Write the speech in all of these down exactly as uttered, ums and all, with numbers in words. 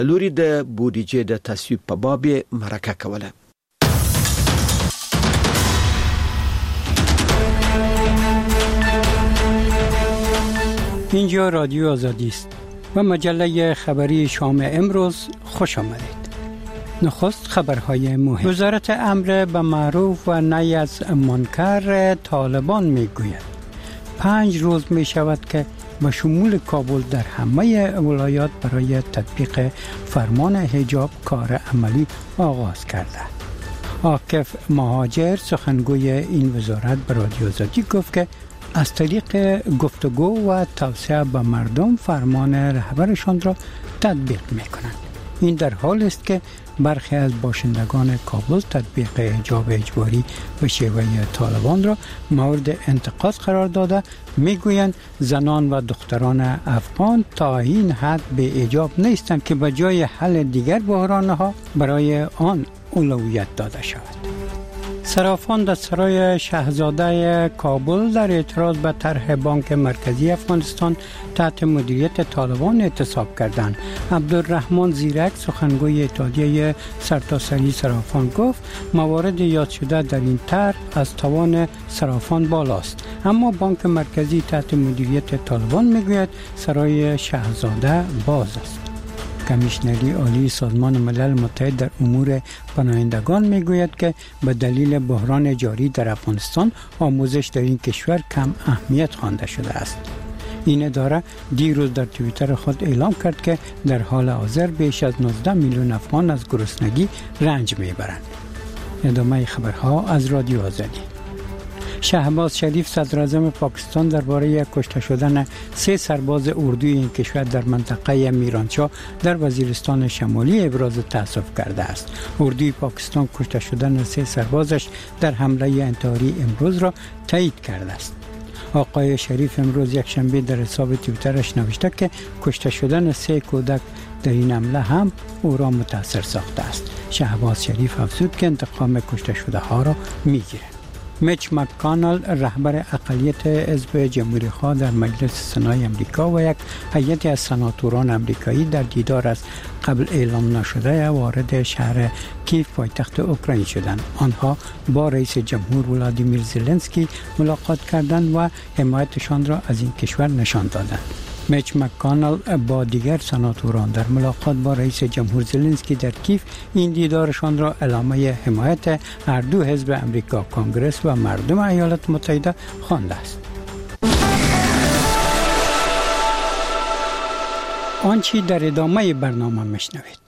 لوري د بودیجه د تصویب په باب مرکه کوله. اینجا رادیو آزادی است و مجله خبری شام امروز خوش آمدید. نخست خبرهای مهم. وزارت امر به معروف و نهی از منکر طالبان میگوید پنج روز می شود که به شمول کابل در همه ولایات برای تطبیق فرمان حجاب کار عملی آغاز کرده. عاکف مهاجر سخنگوی این وزارت به رادیو آزادی گفت که از طریق گفتگو و توصیه به مردم فرمان رهبرشان را تطبیق می‌کنند. این در حال است که برخی از باشندگان کابل تطبیق حجاب اجباری و شیوه طالبان را مورد انتقاد قرار داده میگویند زنان و دختران افغان تا این حد به حجاب نیستند که به جای حل دیگر بحرانها برای آن اولویت داده شود. صرافان در سرای شاهزاده کابل در اعتراض به طرح بانک مرکزی افغانستان تحت مدیریت طالبان اعتصاب کردند. عبدالرحمن زیرک سخنگوی اتحادیه سرتاسری صرافان گفت موارد یاد شده در این طرح از توان صرافان بالاست، اما بانک مرکزی تحت مدیریت طالبان میگوید سرای شاهزاده باز است. کمیشنری عالی سازمان ملل متحد در امور پناهندگان میگوید که به دلیل بحران جاری در افغانستان آموزش در این کشور کم اهمیت خوانده شده است. این اداره دیروز در توییتر خود اعلام کرد که در حال حاضر بیش از نوزده میلیون افغان از گرسنگی رنج میبرند. ادامه خبرها از رادیو آزادی. شهباز شریف صدراعظم پاکستان درباره کشته شدن سه سرباز اردوی این کشور در منطقه میرانشاه در وزیرستان شمالی ابراز تأسف کرده است. اردوی پاکستان کشته شدن سه سربازش در حمله انتحاری امروز را تایید کرده است. آقای شریف امروز یک شنبه در حساب توییترش نوشته که کشته شدن سه کودک در این حمله هم او را متاثر ساخته است. شهباز شریف افزود که انتقام کشته شده ها را میگیرد. میچ مک‌کانل رهبر اقلیت حزب جمهوری‌خواه در مجلس سنای امریکا و یک هیئت از سناتوران امریکایی در دیدار از قبل اعلام نشده وارد شهر کیف پایتخت اوکراین شدند. آنها با رئیس جمهور ولادیمیر زلنسکی ملاقات کردند و حمایتشان را از این کشور نشان دادند. میچ مک‌کانل با دیگر سناتوران در ملاقات با رئیس جمهور زلنسکی در کیف این دیدارشان را علامه حمایت هر دو حزب امریکا کنگرس و مردم ایالات متحده خوانده است. آنچه در ادامه برنامه میشنوید.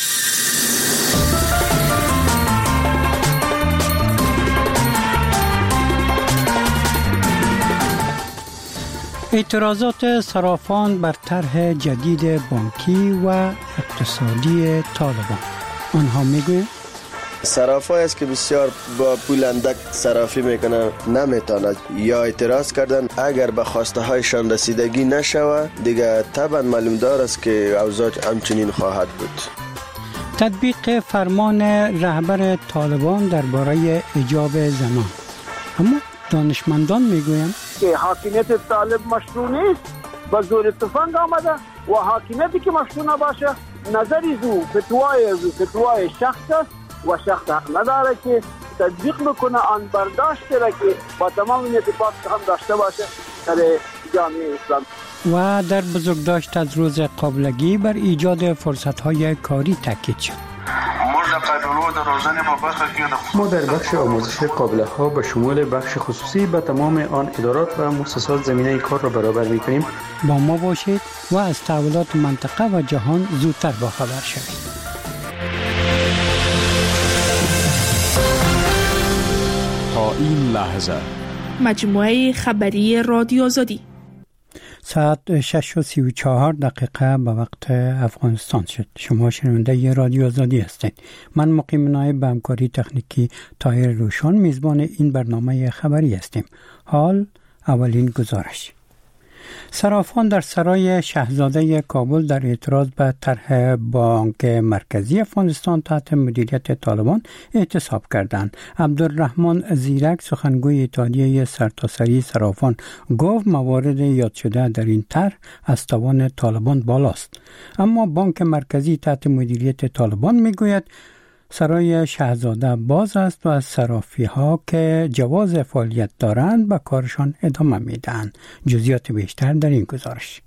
اعتراضات صرافان بر طرح جدید بانکی و اقتصادی طالبان. آنها میگویند صرافایی است که بسیار با پول اندک صرافی میکنه نمیتونه یا اعتراض کردن اگر به خواسته هایشان رسیدگی نشود دیگه طبعا معلوم دار است که اوضاع همچنین خواهد بود. تطبیق فرمان رهبر طالبان درباره حجاب زنان. اما دانشمندان میگویند که حاکمیت طالب مشروع نیست، با زور تفنگ آمده و حاکمیتی که مشروع نباشه نظری زو فتوای زو فتوای شخص است و شخص حق نداره که تطبیق بکنه آن برداشت را که با تمام این اتفاق هم داشته باشه در جامعه اسلام. و در بزرگداشت از روز قابلگی بر ایجاد فرصت‌های کاری تاکید شد. ما در بخش آموزش قابله ها به شمول بخش خصوصی به تمام آن ادارات و مؤسسات زمینه کار را برابر می کنیم. با ما باشید و از تحولات منطقه و جهان زودتر باخبر شوید. تا این لحظه مجموعه خبری رادیو آزادی ساعت شش و سی و چهار دقیقه به وقت افغانستان شد. شما شنونده ی رادیو آزادی هستید. من مقیم نایب به همکاری تکنیکی طاهر روشن میزبان این برنامه خبری هستیم. حال اولین گزارش. صرافان در سرای شاهزاده کابل در اعتراض به طرح بانک مرکزی افغانستان تحت مدیریت طالبان اعتصاب کردند. عبدالرحمن زیرک سخنگوی اتحادیه سرتاسری صرافان گفت موارد یاد شده در این طرح از توان طالبان بالاست، اما بانک مرکزی تحت مدیریت طالبان میگوید سرای شاهزاده باز است و صرافی ها که جواز فعالیت دارند به کارشان ادامه میدهند. جزئیات بیشتر در این گزارش.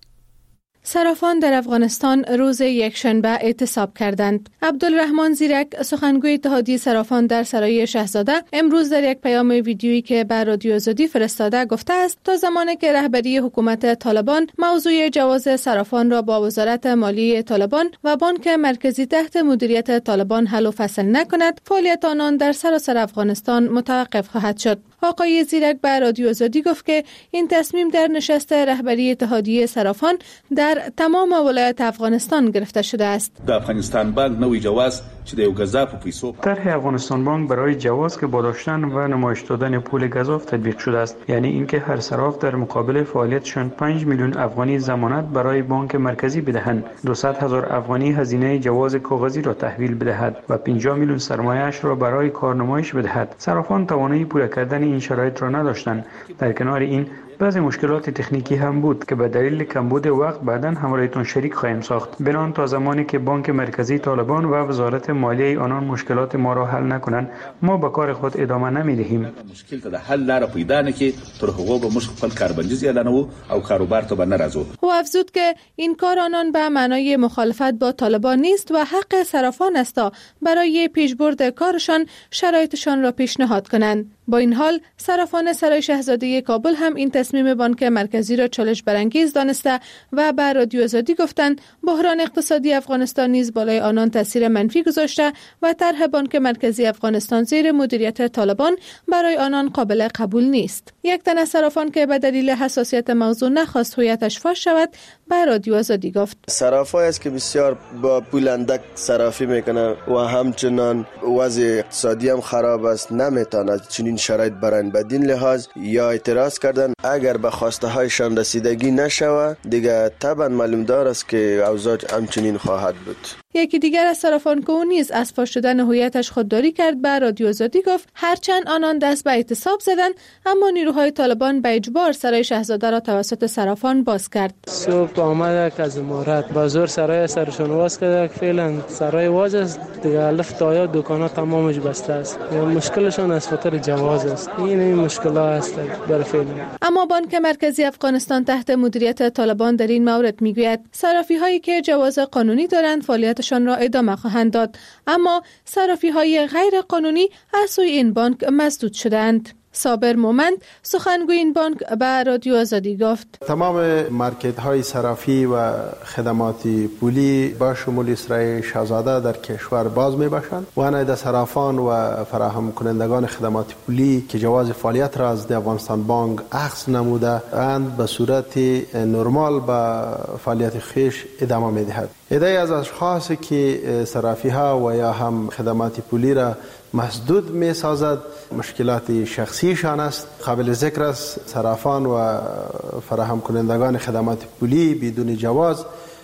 صرافان در افغانستان روز یکشنبه اعتصاب کردند. عبدالرحمن زیرک سخنگوی اتحادیه صرافان در سرای شاهزاده امروز در یک پیام ویدیویی که به رادیو آزادی فرستاده گفته است تا زمانی که رهبری حکومت طالبان موضوع جواز صرافان را با وزارت مالیه طالبان و بانک مرکزی تحت مدیریت طالبان حل و فصل نکند، فعالیت آنان در سراسر افغانستان متوقف خواهد شد. آقای زیرک به رادیو آزادی گفت که این تصمیم در نشست رهبری اتحادیه صرافان در تمام ولایات افغانستان گرفته شده است. در افغانستان بانک نوی جواز چې د یو غذا په پیسو طرح افغانستان بانک برای جواز که با داشتن و نمایش دادن پول گزاف تطبیق شده است، یعنی اینکه هر صراف در مقابل فعالیتشان پنج میلیون افغانی ضمانت برای بانک مرکزی بدهند، دویست هزار افغانی هزینه جواز کاغذی را تحویل بدهد و پنجاه میلیون سرمایه‌اش را برای کارنمایش بدهد. صرافان توانایی پورا کردن این شرایط را نداشتند. در کنار این بعضی مشکلات تکنیکی هم بود که به دلیل کمبود وقت بعداً همراهتون شریک خواهیم ساخت. بنان تا زمانی که بانک مرکزی طالبان و وزارت مالیه آنان مشکلات ما را حل نکنند، ما به کار خود ادامه نمیدهیم. مشکل ته حل لاره پیدا نه کی تر هغه به مشکل خپل کاربندیز اعلانو او کاروبار ته نه راځو. او افزود که این کار آنان به معنای مخالفت با طالبان نیست و حق صرافان است تا برای پیشبرد کارشان شرایطشان را پیشنهاد کنند. با این حال صرافان سرای شاهزاده کابل هم این تصمیم بانک مرکزی را چالش برانگیز دانسته و به رادیو آزادی گفتند بحران اقتصادی افغانستان نیز بالای آنان تاثیر منفی گذاشته و طرح بانک مرکزی افغانستان زیر مدیریت طالبان برای آنان قابل قبول نیست. یک تن از صرافان که به دلیل حساسیت موضوع نخواست هویتش فاش شود به رادیو آزادی گفت صرافایی است که بسیار با پول اندک صرافی میکنه و همچنان وضع اقتصادی هم خراب است، نمیتونه چنین شرایط برند. بدین لحاظ یا اعتراض کردن اگر به خواسته هایشان رسیدگی نشوه دیگه طبعا معلوم دار است که اوضاع همچنین خواهد بود. یکی دیگر از صرافان که او نیز از فاش شدن هویتش خودداری کرد به رادیو آزادی گفت هرچند آنان دست به اعتصاب زدند اما نیروهای طالبان به اجبار سرای شاهزاده را توسط صرافان باز کرد. صبح آمده از امارات بازار سرای سرشون باز کرد، فعلا سرای واز است دیگه، الف تایا دکانا تمامش بسته است. مشکلشون از خاطر جواز است. این این مشکلات است در فعلا. اما بانک مرکزی افغانستان تحت مدیریت طالبان در این مورد میگوید صرافی هایی که جواز قانونی دارند فعالیتشان را ادامه خواهند داد، اما صرافی های غیر قانونی از سوی این بانک مسدود شدند. صابر مومند سخنگوی این بانک به رادیو آزادی گفت تمام مارکت های صرافی و خدمات پولی با شمول سرای شاهزاده در کشور باز می باشند و آنها صرافان و فراهم کنندگان خدمات پولی که جواز فعالیت را از افغانستان بانک اخذ نموده اند به صورت نرمال با فعالیت خیش ادامه می دهد. عده‌ای از اشخاص که صرافی ها و یا هم خدمات پولی را مسدود می سازد مشکلات شخصیشان است. قابل ذکر است صرافان و فراهم کنندگان خدمات پولی بدون جواز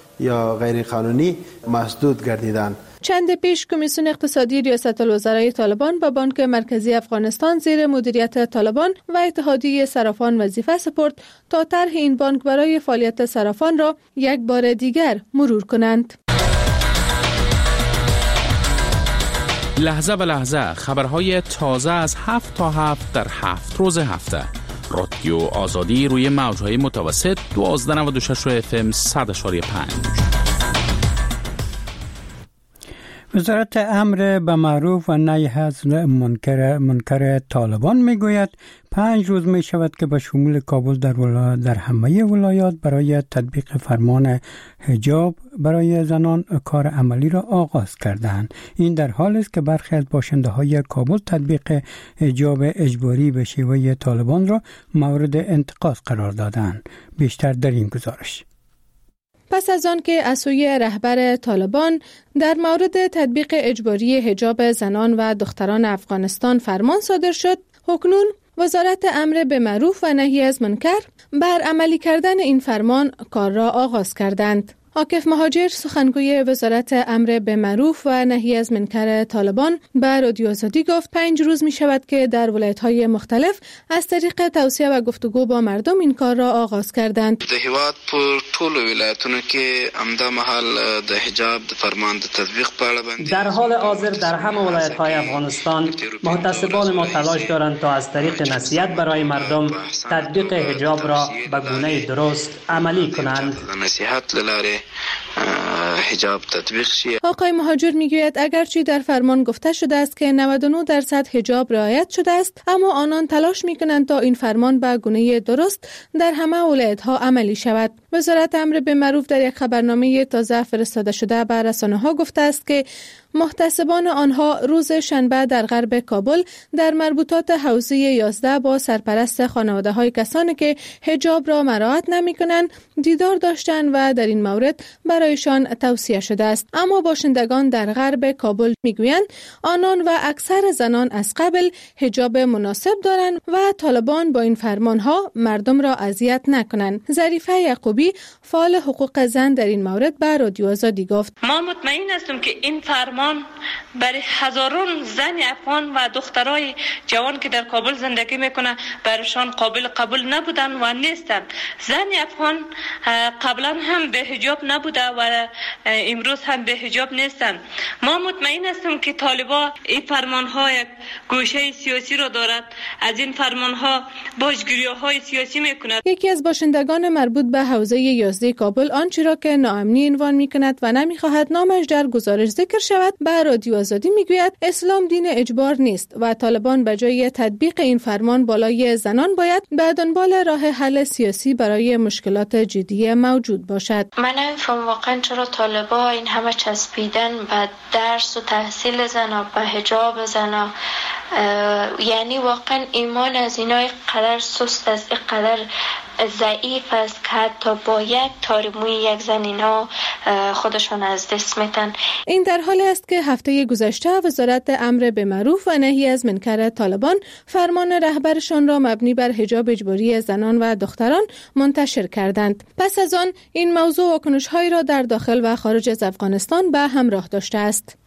یا غیر قانونی مسدود گردیدند. چند پیش کمیسیون اقتصادی ریاست الوزرای طالبان با بانک مرکزی افغانستان زیر مدیریت طالبان و اتحادیه صرافان وظیفه سپرد تا طرح این بانک برای فعالیت صرافان را یک بار دیگر مرور کنند. لحظه به لحظه خبرهای تازه از هفت تا هفت در هفت روز هفته. رادیو آزادی روی موجهای متوسط دوازده نود و شش اف ام صد و پنج. وزارت امر به معروف و نهی از منکر منکر طالبان میگوید پنج روز می شود که به شمول کابل در ولایات در همه ولایات برای تطبیق فرمان حجاب برای زنان کار عملی را آغاز کردند. این در حالی است که برخی از باشنده های کابل تطبیق حجاب اجباری به شیوه طالبان را مورد انتقاد قرار دادند. بیشتر در این گزارش. پس از آن که از سوی رهبر طالبان در مورد تطبیق اجباری حجاب زنان و دختران افغانستان فرمان صادر شد، اکنون وزارت امر به معروف و نهی از منکر بر عملی کردن این فرمان کار را آغاز کردند. عاکف مهاجر سخنگوی وزارت امر به معروف و نهی از منکر طالبان به رادیو آزادی گفت پنج روز می شود که در ولایت‌های مختلف از طریق توصیه و گفتگو با مردم این کار را آغاز کردند. د هیواد پر ټولو ولایتونو کې امدا محل د حجاب د فرمان د تطبیق په اړه باندې در حال حاضر در همه ولایت‌های افغانستان محتسبان ما تلاش دارند تا از طریق نصیحت برای مردم تطبیق حجاب را به گونه درست عملی کنند. نصیحت لاره حجاب تطبیق شید. آقای مهاجر میگوید اگرچه در فرمان گفته شده است که نود و نه درصد حجاب رعایت شده است، اما آنان تلاش میکنند تا این فرمان به گونه درست در همه ولایت‌ها عملی شود. وزارت امر به معروف در یک خبرنامه تازه فرستاده شده به رسانه‌ها گفته است که محتسبان آنها روز شنبه در غرب کابل در مربوطات حوزه یازده با سرپرست خانواده‌های کسانی که حجاب را مراعات نمی‌کنند دیدار داشتند و در این مورد برایشان توصیه شده است. اما باشندگان در غرب کابل میگویند آنان و اکثر زنان از قبل حجاب مناسب دارند و طالبان با این فرمانها مردم را اذیت نکنند. ظریفه یعقوبی فعال حقوق زن در این مورد به رادیو آزادی گفت ما مطمئن هستیم که این فرمان برای هزاران زن افغان و دخترای جوان که در کابل زندگی میکنه برایشان قابل قبول نبودن و نیستن. زن افغان قبلا هم به حجاب نبوده و امروز هم به حجاب نیستن. ما مطمئن هستیم که طالبان این فرمانها یک گوشه سیاسی را دارد، از این فرمانها باجگیری‌های سیاسی میکند. یکی از باشندگان مربوط به حوزه یازده کابل آنچه را که ناامنی عنوان میکند و نمیخواهد نامش در گزارش ذکر شود به رادیو آزادی میگوید اسلام دین اجبار نیست و طالبان به جای تطبیق این فرمان بالای زنان باید به دنبال راه حل سیاسی برای مشکلات جدی موجود باشد. من نمی‌فهمم واقعا چرا طالبان این همه چسبیدن به درس و تحصیل زنا، به حجاب زنا. یعنی واقعا ایمان از اینا اینقدر سست است، اینقدر ضعیف است که حتی با یک تارموی یک زن اینا خودشون از دست میتن. این در حالی است که هفته گذشته وزارت امر به معروف و نهی از منکر طالبان فرمان رهبرشان را مبنی بر حجاب اجباری زنان و دختران منتشر کردند. پس از آن این موضوع واکنش‌هایی را در داخل و خارج از افغانستان به همراه داشته است.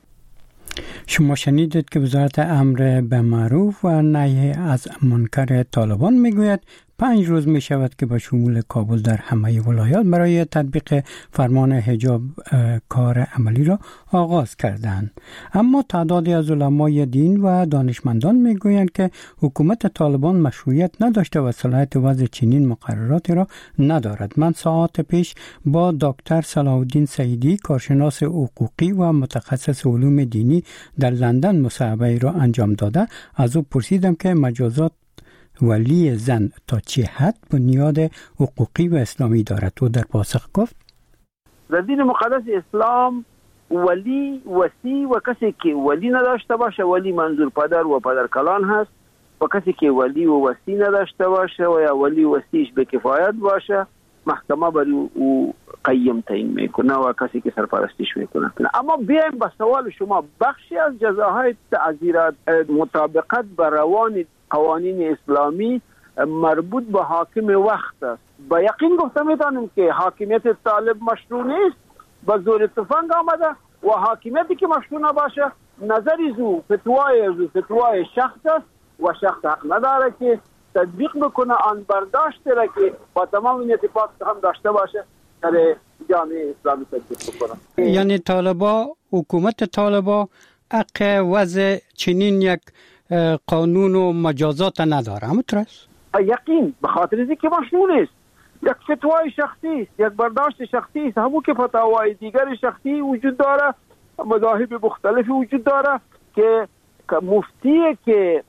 شما شنیدید که وزارت امر به معروف و نهی از منکر طالبان میگوید پنج روز می شود که با شمول کابل در همه ولایات برای تطبیق فرمان حجاب کار عملی را آغاز کردند. اما تعدادی از علمای دین و دانشمندان می گویند که حکومت طالبان مشروعیت نداشته و صلاحیت وضع چنین مقرراتی را ندارد. من ساعت پیش با دکتر صلاح الدین سعیدی کارشناس حقوقی و متخصص علوم دینی در لندن مصاحبه را انجام داده از او پرسیدم که مجازات ولی زن تا چه حد بنیاد حقوقی و اسلامی دارد. و در پاسخ گفت در دین مقدس اسلام ولی وسی و کسی که ولی نداشته باشه، ولی منظور پدر و پدر کلان هست، و کسی که ولی و وسی نداشته باشه و یا ولی وسیش به کفایت باشه محکمه برای او قیم تعیین میکنه و کسی که سرپرستیش میکنه. اما بیایم به سوال شما، بخشی از جزاهای تعزیرات مطابقت به روان قوانین اسلامی مربوط به حاکم وقت است. با یقین گفته میتونیم که حاکمیت طالب مشروع نیست، به زور تفنگ آمده و حاکمیتی که مشروع نباشه نظری زو فتوای زو فتوای شخص است و شخص حق نداره که تطبیق بکنه آن برداشت را که با تمام این اتفاق هم داشته باشه در جامعه اسلامی تطبیق بکنه. یعنی طالبا، حکومت طالبا حق وضع چنین یک قانون و مجازات نداره. همونطوره؟ یقین به خاطر اینکه مشروع نیست، یک فتوای شخصی است، یک برداشت شخصی است. همون که فتاوای دیگر شخصی وجود داره، مذاهب مختلفی وجود داره که مفتی که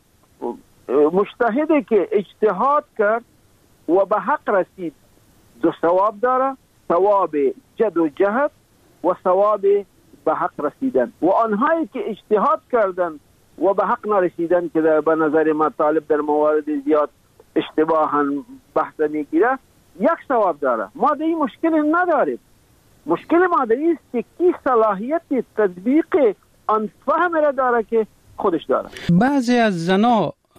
مجتهدی که اجتهاد کرد و به حق رسید دو ثواب داره، ثواب جد و جهد و ثواب به حق رسیدن. و آنهایی که اجتهاد کردن و به حق نرسیدن که به نظر ما طالب در موارد زیاد اشتباها بحث میگیره یک ثواب داره. ما در این مشکل نداریم. مشکل ما در این است که کی صلاحیت تطبیق آن فهم را داره که خودش داره. بعضی از زنا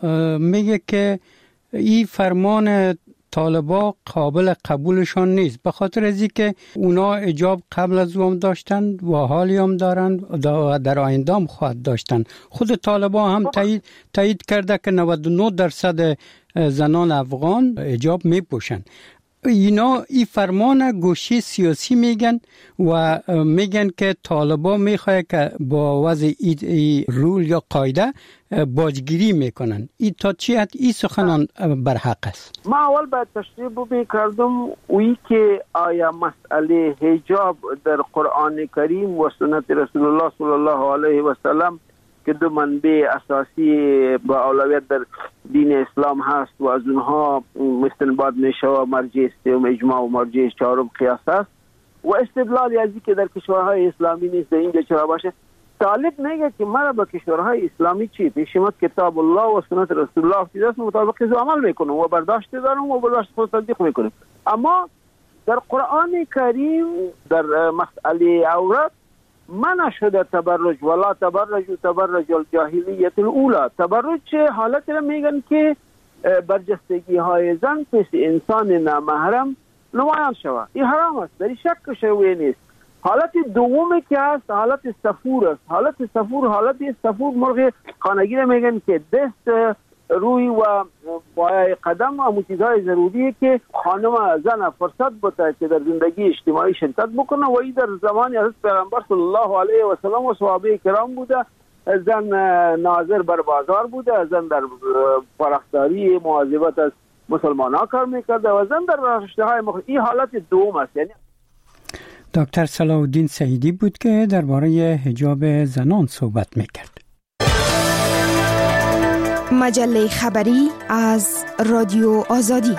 میگه که این فرمان طالبا قابل قبولشان نیست، به خاطر از اینکه اونا حجاب قبل از او هم داشتند و حالی هم دارند و در آینده هم خواهد داشتند. خود طالبا هم تایید تایید کرده که نود و نه درصد زنان افغان حجاب میپوشند. اینا این فرمان گوشه سیاسی میگن و میگن که طالبا میخواه که با وضع ای, ای رول یا قاعده باجگیری میکنن. این تا چی حد این سخنان برحق است؟ ما اول باید تشریح بکردم اویی که آیا مسئله حجاب در قرآن کریم و سنت رسول الله صلی الله علیه و سلم که دو منبع اساسی با اولویت در دین اسلام هست و از اونها استنباط میشه و مرجع سوم اجماع و مرجع چهارم قیاس است و استدلالی از اینکه در کشورهای اسلامی نیست در اینجا چرا باشه. طالب میگه که ما با کشورهای اسلامی چی پیشمت کتاب الله و سنت رسول الله افتیداست مطابق از عمل میکنم و برداشت دارم و برداشت خود تصدیق میکنم. اما در قرآن کریم در مسئله عورت منع شده تبرج ولا تبرج و تبرج الجاهلیت الاولا. تبرج چه حالت را میگن که برجستگی های زن پس انسان نامحرم نمایان شود. این حرام است، در شک شوی نیست. حالت دومی که هست حالت سفور است. حالت سفور حالت سفور مرغ خانگی را میگن که دست روی و پای قدم و همون چیزهای ضروریه که خانم زن فرصت بده که در زندگی اجتماعی شرکت بکنه و این در زمانی حضرت پیغمبر صلی الله علیه و سلم و صحابه کرام بوده. زن ناظر بر بازار بوده، زن در پرستاری مواظبت از مسلمان ها کار میکرده و زن در رشته های مختلف. این حالت دوم است. یعنی دکتر صلاح الدین سعیدی بود که درباره حجاب زنان صحبت میکرد. مجله خبری از رادیو آزادی.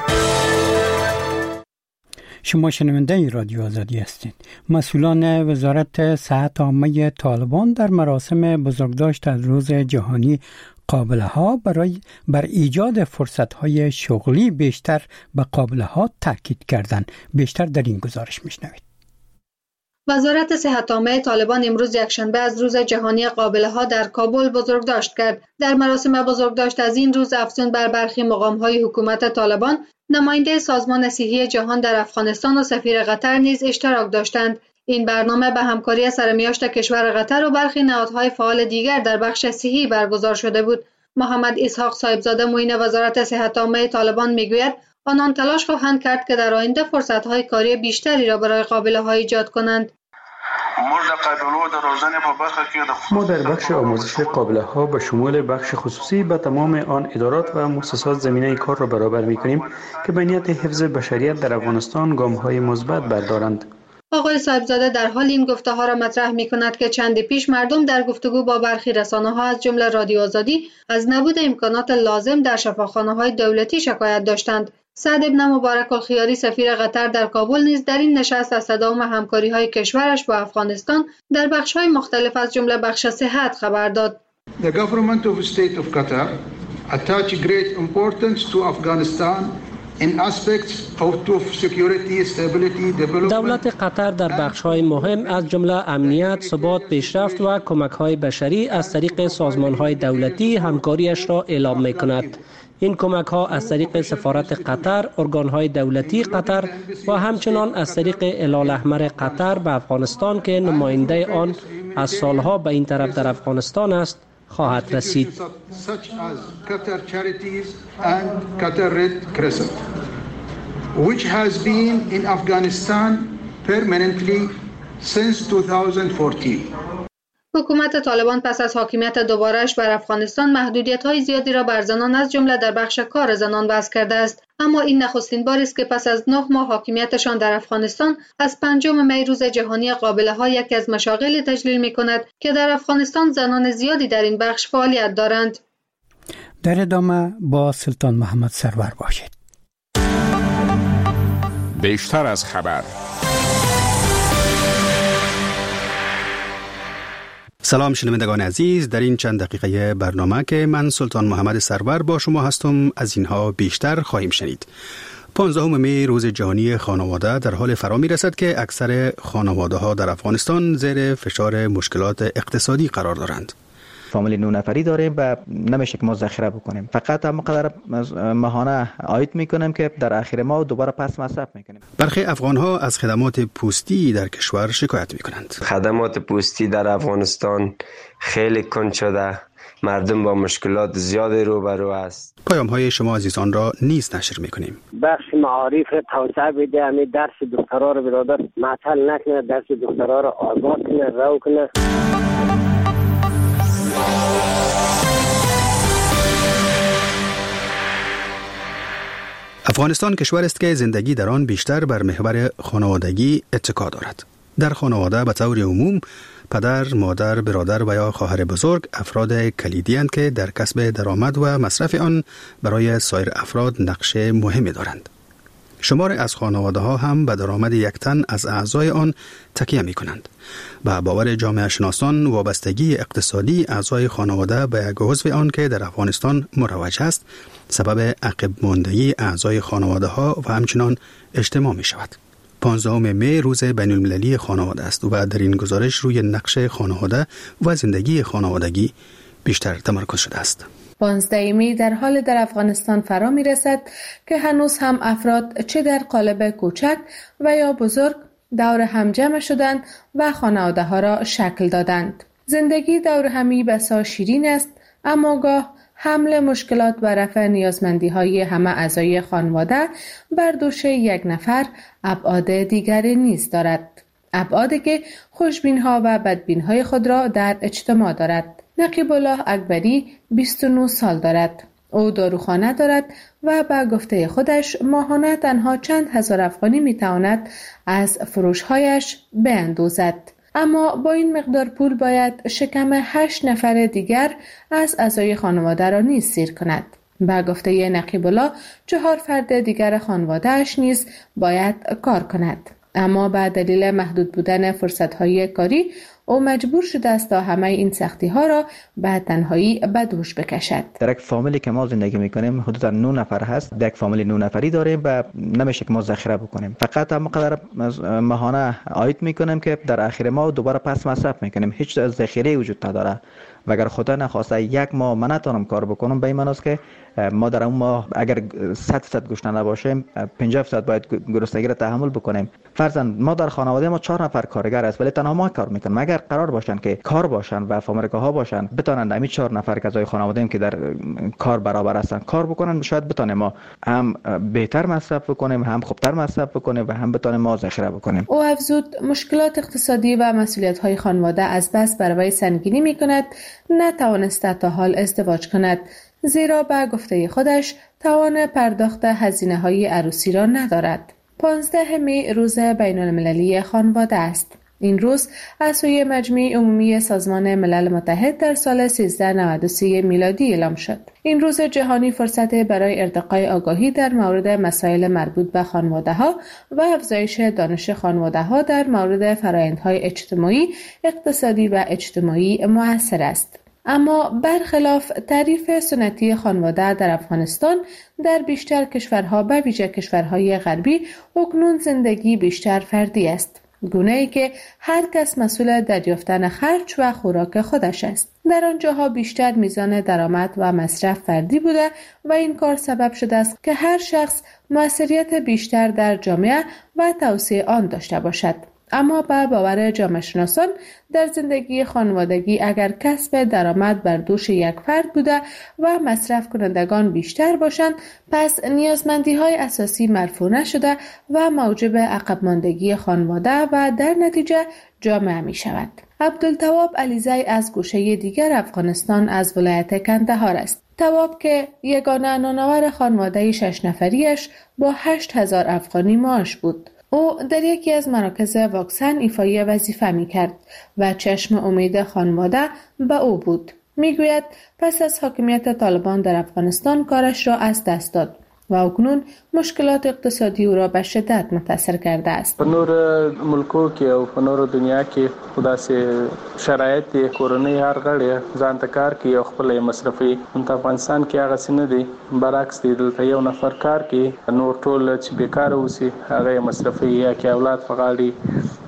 شما شنونده رادیو آزادی هستید. مسئولان وزارت صحت عامه طالبان در مراسم بزرگداشت از روز جهانی قابله ها برای بر ایجاد فرصت های شغلی بیشتر به قابله ها تاکید کردند. بیشتر در این گزارش میشنوید. وزارت صحت عامه طالبان امروز یکشنبه از روز جهانی قابله ها در کابل بزرگداشت کرد. در مراسم بزرگداشت از این روز افزون بر برخی مقام‌های حکومت طالبان، نماینده سازمان صحی جهان در افغانستان و سفیر قطر نیز اشتراک داشتند. این برنامه به همکاری سرمیاشت کشور قطر و برخی نهادهای فعال دیگر در بخش صحی برگزار شده بود. محمد اسحاق صاحبزاده معین وزارت صحت عامه طالبان میگوید آنان تلاش خواهند کرد که در آینده فرصت‌های کاری بیشتری را برای قابله‌ها ایجاد کنند. ما در بخش آموزش قابله ها به شمول بخش خصوصی به تمام آن ادارات و مؤسسات زمینه کار را برابر می‌کنیم که به نیت حفظ بشریت در افغانستان گام‌های مثبت بردارند. آقای صاحبزاده در حال این گفته‌ها را مطرح می‌کند که چند پیش مردم در گفتگو با برخی رسانه‌ها از جمله رادیو آزادی از نبود امکانات لازم در شفاخانه‌های دولتی شکایت داشتند. سعد ابن مبارک الخیاری سفیر قطر در کابل نیز در این نشست از تداوم همکاری‌های کشورش با افغانستان در بخش‌های مختلف از جمله بخش صحت خبر داد. The government of the state of Qatar attach great importance to Afghanistan in aspects of security, stability, development. دولت قطر در بخش‌های مهم از جمله امنیت، ثبات، پیشرفت و کمک‌های بشری از طریق سازمان‌های دولتی همکاریش را اعلام می‌کند. این کمک ها از طریق سفارت قطر، ارگان‌های دولتی قطر و همچنان از طریق هلال احمر قطر به افغانستان که نماینده آن از سالها به این طرف در افغانستان است خواهد رسید. which has been in Afghanistan permanently since two thousand fourteen. حکومت طالبان پس از حاکمیت دوباره‌اش بر افغانستان محدودیت‌های زیادی را بر زنان از جمله در بخش کار زنان وضع کرده است، اما این نخستین بار است که پس از نه ماه حاکمیتشان در افغانستان از پنجم می روز جهانی قابله‌ها یکی از مشاغلی تجلیل می‌کند که در افغانستان زنان زیادی در این بخش فعالیت دارند. در ادامه با سلطان محمد سرور باشید. بیشتر از خبر. سلام شنوندگان عزیز، در این چند دقیقه برنامه که من سلطان محمد سرور با شما هستم از اینها بیشتر خواهیم شنید. پانزدهم می روز جهانی خانواده در حال فرا می رسد که اکثر خانواده ها در افغانستان زیر فشار مشکلات اقتصادی قرار دارند. فامیل نه نفری داریم و نمیشه که ما ذخیره بکنیم. فقط هم قدر ماهانه عاید میکنیم که در آخر ماه دوباره پس مصرف میکنیم. برخی افغان‌ها از خدمات پوستی در کشور شکایت میکنند. خدمات پوستی در افغانستان خیلی کند شده، مردم با مشکلات زیادی روبرو است. پیام های شما عزیزان را نیز نشر میکنیم. بخش معارف توسعه بده، همین درس دخترها رو برادر معطل نکنه، درس دخترها رو آزاد کنه، رو کنه. افغانستان کشور است که زندگی در آن بیشتر بر محور خانوادگی اتکا دارد. در خانواده به طور عموم پدر، مادر، برادر و یا خواهر بزرگ افراد کلیدی اند که در کسب درآمد و مصرف آن برای سایر افراد نقش مهمی دارند. شمار از خانواده ها هم به درآمد یک تن از اعضای آن تکیه می کنند. به باور جامعه شناسان وابستگی اقتصادی اعضای خانواده به یک عضو آن که در افغانستان مروج است سبب عقب ماندگی اعضای خانواده ها و همچنان اجتماع می شود. پانزدهم می روز بین المللی خانواده است و در این گزارش روی نقش خانواده و زندگی خانوادگی بیشتر تمرکز شده است. پانزدهم می در حال در افغانستان فرا می رسد که هنوز هم افراد چه در قالب کوچک و یا بزرگ دور هم جمع شدند و خانواده ها را شکل دادند. زندگی دور همی بسا شیرین است، اما گاه حمل مشکلات و رفع نیازمندی های همه اعضای خانواده بر دوش یک نفر ابعاد دیگری نیز دارد. ابعادی که خوشبین ها و بدبین های خود را در اجتماع دارد. نقیب الله اکبری بیست و نه سال دارد. او داروخانه دارد و به گفته خودش ماهانه تنها چند هزار افغانی میتواند از فروشهایش بیندوزد. اما با این مقدار پول باید شکم هشت نفر دیگر از اعضای خانواده را نیز سیر کند. به گفته نقیب الله چهار فرد دیگر خانواده‌اش نیز باید کار کند. اما به دلیل محدود بودن فرصت‌های کاری او مجبور شده است تا همه این سختی‌ها را به تنهایی به دوش بکشد. در یک فامیلی که ما زندگی می‌کنیم حدود نه نفر هست. در یک فامیل نه نفری داریم و نمیشه که ما ذخیره بکنیم. فقط هم قدر ماهانه عاید می‌کنیم که در آخر ماه دوباره پس مصرف می‌کنیم. هیچ ذخیره وجود نداره. و اگر خدا نخواسته یک ماه من نتونم کار بکنم، به این معنی است که ما در اون ماه اگر صد درصد گشنه نباشیم پنجاه درصد باید گرسنگی را تحمل بکنیم. فرضاً ما در خانواده ما چهار نفر کارگر است ولی تنها ما کار میکنیم. اگر قرار باشن که کار باشن و فامریکا ها باشن بتونن همین چهار نفر که از خانواده ایم که در کار برابر هستن کار بکنن، شاید بتونیم ما هم بهتر مصرف بکنیم، هم خوبتر مصرف بکنیم و هم بتونیم ما ذخیره بکنیم. او افزود مشکلات اقتصادی و مسئولیت های خانواده از بس بر وی سنگینی میکند نتوانسته تا حال ازدواج کند، زیرا به گفته خودش توان پرداخت هزینه های عروسی را ندارد. پانزدهم می روز بین المللی خانواده است. این روز از سوی مجمع عمومی سازمان ملل متحد در سال سیزده نود و سه میلادی اعلام شد. این روز جهانی فرصت برای ارتقای آگاهی در مورد مسائل مربوط به خانواده ها و افزایش دانش خانواده ها در مورد فرآیندهای اجتماعی، اقتصادی و اجتماعی مؤثر است. اما برخلاف تعریف سنتی خانواده در افغانستان، در بیشتر کشورها به ویژه کشورهای غربی اکنون زندگی بیشتر فردی است، گونه‌ای که هر کس مسئول دریافتن خرج و خوراک خودش است. در آنجاها بیشتر میزان درآمد و مصرف فردی بوده و این کار سبب شده است که هر شخص موثریت بیشتر در جامعه و توسعه آن داشته باشد. اما به باور جامعه شناسان در زندگی خانوادگی اگر کسب درآمد بر دوش یک فرد بوده و مصرف کنندگان بیشتر باشند، پس نیازمندی های اساسی مرفوع نشده و موجب عقب ماندگی خانواده و در نتیجه جامعه می شود. عبدالتواب علیزی از گوشه دیگر افغانستان از ولایت کندهار است. تواب که یگانه نانآور خانواده شش نفریش با هشت هزار افغانی معاش بود. او در یکی از مراکز واکسن ایفای وظیفه می کرد و چشم امید خانواده به او بود. می گوید پس از حاکمیت طالبان در افغانستان کارش را از دست داد و اکنون مشکلات اقتصادی او را به شدت متاثر کرده است. په نور ملکو کې او په نور دنیا کې خداسې شرایط دي کورنۍ هر غړي ځان ته کار کوي او خپل مصرفي. په افغانستان کې هغه څه نه دي، برعکس دي. دلته یو نفر کار کوي نور ټول چې بیکاره اوسي هغه مصرفي یا کې اولاد په غاړي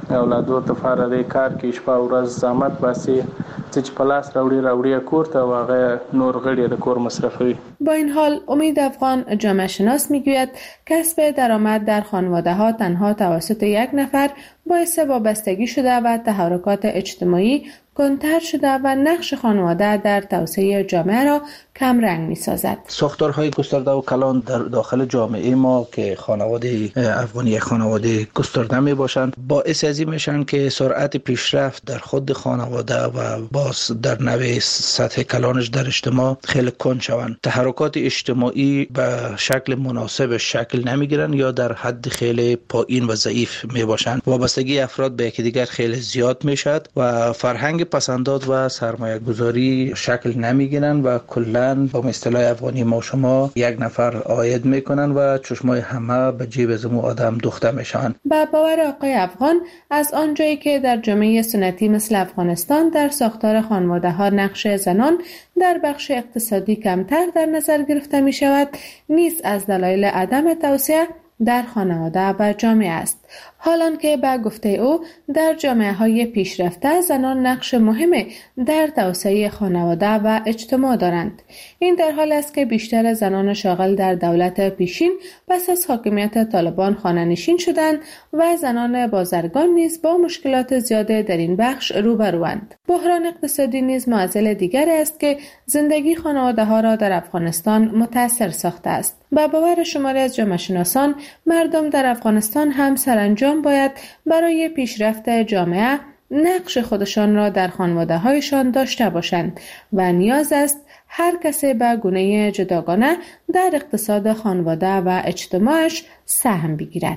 اولادو ته فارده کار کې شپه ورځ زحمت باسي چې په لاس راوړي راوړي کور ته واغه نور غړي د کور مصرفوي. با این حال امید افغان جامعه شناس میگوید کسب درآمد در خانواده ها تنها توسط یک نفر باعث وابستگی شده و تحرکات اجتماعی کنتر شده و نقش خانواده در توسعه جامعه را کم رنگ می سازد. ساختارهای گسترده و کلان در داخل جامعه ما که خانواده افغانی خانواده گسترده می باشند باعث ازی میشن که سرعت پیشرفت در خود خانواده و باز در نوع سطح کلانش در اجتماع خیلی کند شوند. تحرکات اجتماعی به شکل مناسب شکل نمی گیرن یا در حد خیلی پایین و ضعیف می باشند. وابستگی افراد به یکدیگر خیلی زیاد می شد و فرهنگ پسنداز و سرمایه گذاری شکل نمی گیرن و کلا با اصطلاح افغانی ما شما یک نفر عاید میکنن و چشمای همه به جیب زمو آدم دوخته میشن. با باور آقای افغان از آنجایی که در جامعه سنتی مثل افغانستان در ساختار خانواده ها نقش زنان در بخش اقتصادی کمتر در نظر گرفته می شود نیز از دلایل عدم توسعه در خانواده و جامعه است. حالان که به گفته او در جامعه های پیشرفته زنان نقش مهم در توسعه خانواده و اجتماع دارند. این در حال است که بیشتر زنان شاغل در دولت پیشین پس از حاکمیت طالبان خانه‌نشین شدند و زنان بازرگان نیز با مشکلات زیاد در این بخش روبروند. بحران اقتصادی نیز معضل دیگر است که زندگی خانواده ها را در افغانستان متاثر ساخته است. با باور شماری از جامعه شناسان مردم در افغانستان هم سرانجام باید برای پیشرفت جامعه نقش خودشان را در خانواده هایشان داشته باشند و نیاز است هر کسی به گونه جداگانه در اقتصاد خانواده و اجتماعش سهم بگیرد.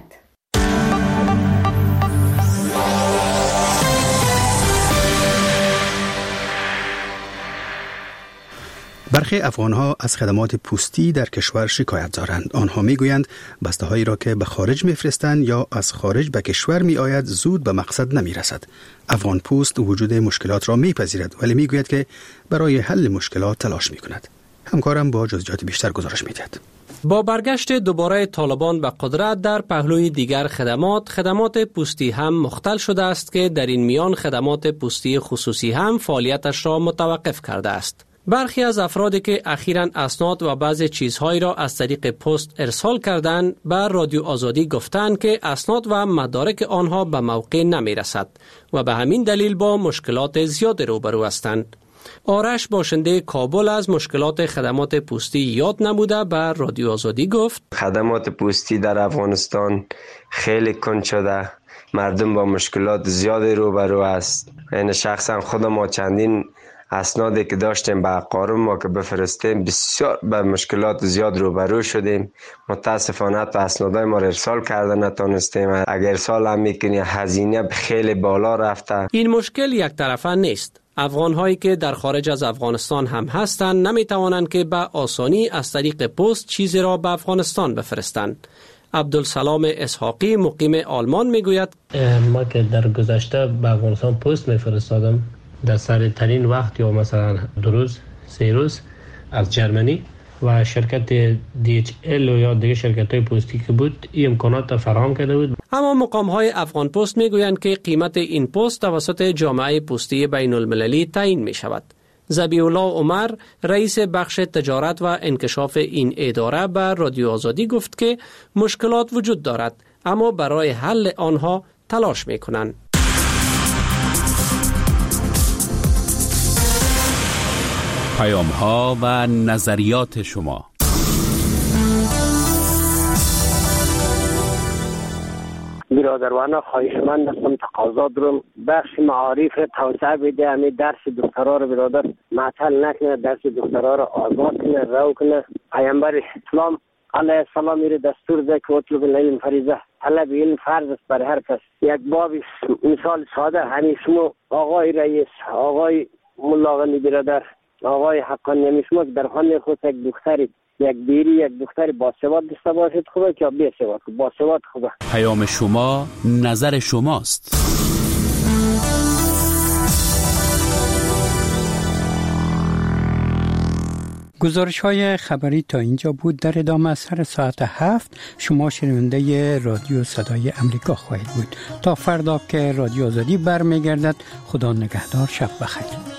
برخی افغان‌ها از خدمات پوستی در کشور شکایت دارند. آنها می‌گویند بسته‌هایی را که به خارج می‌فرستند یا از خارج به کشور می‌آید زود به مقصد نمی‌رسد. افغان پوست وجود مشکلات را می‌پذیرد ولی می‌گوید که برای حل مشکلات تلاش می‌کند. همکارم با جزئیات بیشتر گزارش می‌دهد. با برگشت دوباره طالبان به قدرت در پهلوی دیگر خدمات، خدمات پوستی هم مختل شده است که در این میان خدمات پوستی خصوصی هم فعالیتش را متوقف کرده است. برخی از افرادی که اخیراً اسناد و بعضی چیزهایی را از طریق پست ارسال کردند به رادیو آزادی گفتند که اسناد و مدارک آنها به موقع نمی رسد و به همین دلیل با مشکلات زیاد روبرو هستند. آرش باشنده کابل از مشکلات خدمات پوستی یاد نموده به رادیو آزادی گفت خدمات پوستی در افغانستان خیلی کند شده، مردم با مشکلات زیادی روبرو است. این شخصا خود ما چندین اسنادی که داشتیم به اقارم ما که بفرستیم بسیار به مشکلات زیاد روبرو شدیم. متاسفانه تا اسنادای ما ارسال کرده نتونستیم. اگر ارسال هم میکنی هزینه خیلی بالا رفته. این مشکل یک طرفه نیست. افغان هایی که در خارج از افغانستان هم هستند نمی توانند که به آسانی از طریق پست چیزی را به افغانستان بفرستند. عبدالسلام اسحاقی مقیم آلمان میگوید ما که در گذشته به افغانستان پست میفرستادم در سریع ترین وقت یا مثلا دو روز سه روز از جرمنی و شرکت دی اچ ال یا دیگه شرکت های پستی که بود این امکانات فراهم کرده بود. اما مقام های افغان پست میگویند که قیمت این پست توسط جامعه پستی بین المللی تعیین می شود. ذبیح الله عمر رئیس بخش تجارت و انکشاف این اداره به رادیو آزادی گفت که مشکلات وجود دارد اما برای حل آنها تلاش می کنند. پیام ها و نظریات شما. برادرانه خواهشمند هستم تقاضا دارم بخش معارف توسعه بده. همین درس دکترا رو برادر معطل نکنه، درس دکترا رو آزاد کنه، رو کنه. پیامبر اسلام علیه السلام میره دستور ده که اطلب العلم فریضه، طلب علم فرض است بر هر کس. یک باب مثال ساده همین شما آقای رئیس، آقای ملاغنی برادر، آقای حقانی همین شما که در خانه خود یک دختری یک بیری یک دختری باسواد داشته باشید خوبه که بی سواد باسواد خوبه. پیام شما نظر شماست. گزارش های خبری تا اینجا بود. در ادامه سر ساعت هفت شما شنونده رادیو صدای امریکا خواهید بود. تا فردا که رادیو آزادی برمیگردد، خدا نگهدار، شب بخیر.